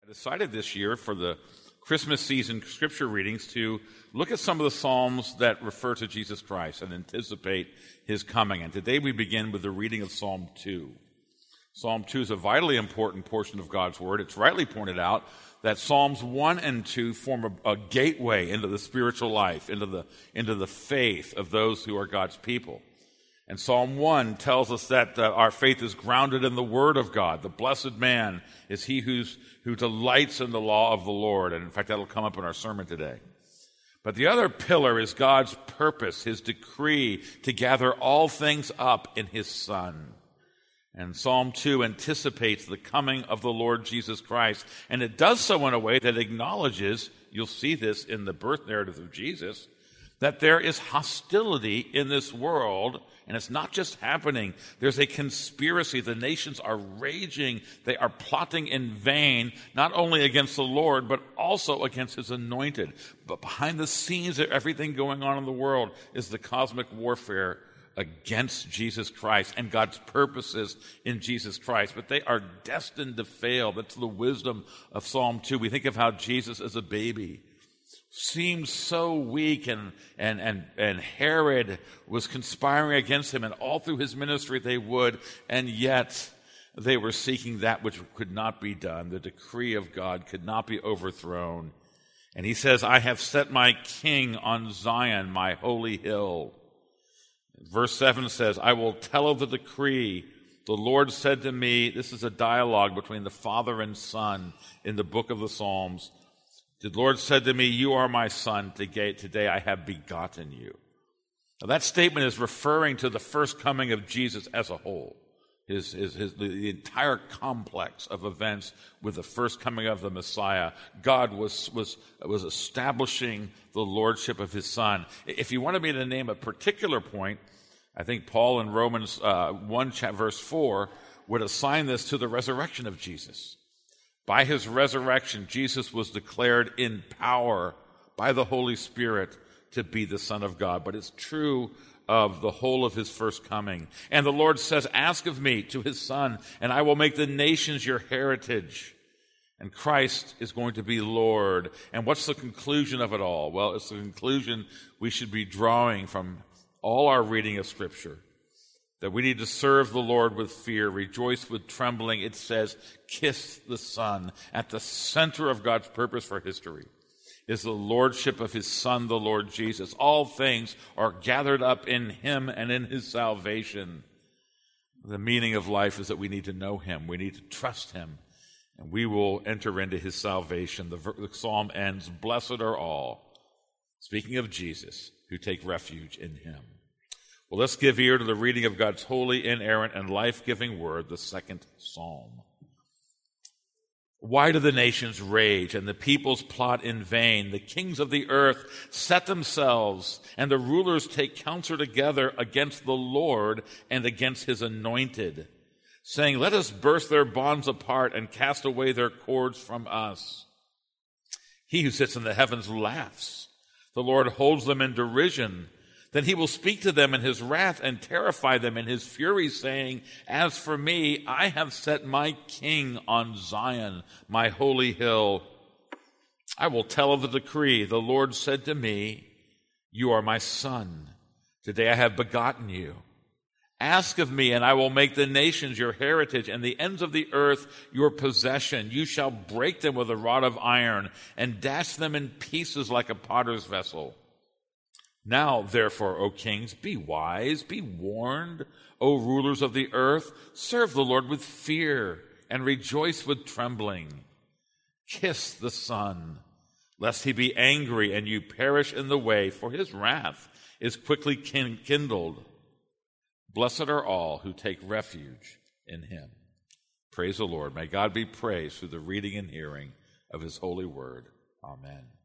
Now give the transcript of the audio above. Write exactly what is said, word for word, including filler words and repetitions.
decided this year for the Christmas season scripture readings to look at some of the Psalms that refer to Jesus Christ and anticipate his coming. And today we begin with the reading of Psalm two. Psalm two is a vitally important portion of God's Word. It's rightly pointed out that Psalms one and two form a, a gateway into the spiritual life, into the, into the faith of those who are God's people. And Psalm one tells us that uh, our faith is grounded in the Word of God. The blessed man is he who's, who delights in the law of the Lord. And in fact, that'll come up in our sermon today. But the other pillar is God's purpose, his decree to gather all things up in his Son. And Psalm two anticipates the coming of the Lord Jesus Christ. And it does so in a way that acknowledges, you'll see this in the birth narrative of Jesus, that there is hostility in this world, and it's not just happening. There's a conspiracy. The nations are raging. They are plotting in vain, not only against the Lord, but also against his anointed. But behind the scenes of everything going on in the world is the cosmic warfare against Jesus Christ and God's purposes in Jesus Christ. But they are destined to fail. That's the wisdom of Psalm two. We think of how Jesus as a baby seemed so weak, and, and, and, and Herod was conspiring against him, and all through his ministry they would, and yet they were seeking that which could not be done. The decree of God could not be overthrown. And he says, I have set my king on Zion, my holy hill. Verse seven says, I will tell of the decree. The Lord said to me, this is a dialogue between the Father and Son in the book of the Psalms. The Lord said to me, you are my son, today I have begotten you. Now, that statement is referring to the first coming of Jesus as a whole, his, his, his, the entire complex of events with the first coming of the Messiah. God was, was, was establishing the lordship of his Son. If you wanted me to name a particular point, I think Paul in Romans uh, one, verse four, would assign this to the resurrection of Jesus. By his resurrection, Jesus was declared in power by the Holy Spirit to be the Son of God. But it's true of the whole of his first coming. And the Lord says, ask of me to his Son, and I will make the nations your heritage. And Christ is going to be Lord. And what's the conclusion of it all? Well, it's the conclusion we should be drawing from all our reading of Scripture. That we need to serve the Lord with fear, rejoice with trembling. It says, kiss the Son. At the center of God's purpose for history is the lordship of his Son, the Lord Jesus. All things are gathered up in him and in his salvation. The meaning of life is that we need to know him. We need to trust him. And we will enter into his salvation. The, the psalm ends, blessed are all, speaking of Jesus, who take refuge in him. Well, let's give ear to the reading of God's holy, inerrant, and life-giving word, the second psalm. Why do the nations rage and the peoples plot in vain? The kings of the earth set themselves, and the rulers take counsel together against the Lord and against his anointed, saying, let us burst their bonds apart and cast away their cords from us. He who sits in the heavens laughs. The Lord holds them in derision. Then he will speak to them in his wrath and terrify them in his fury, saying, as for me, I have set my king on Zion, my holy hill. I will tell of the decree. The Lord said to me, you are my son. Today I have begotten you. Ask of me, and I will make the nations your heritage, and the ends of the earth your possession. You shall break them with a rod of iron, and dash them in pieces like a potter's vessel. Now, therefore, O kings, be wise, be warned, O rulers of the earth, serve the Lord with fear and rejoice with trembling. Kiss the Son, lest he be angry and you perish in the way, for his wrath is quickly kindled. Blessed are all who take refuge in him. Praise the Lord. May God be praised through the reading and hearing of his holy word. Amen.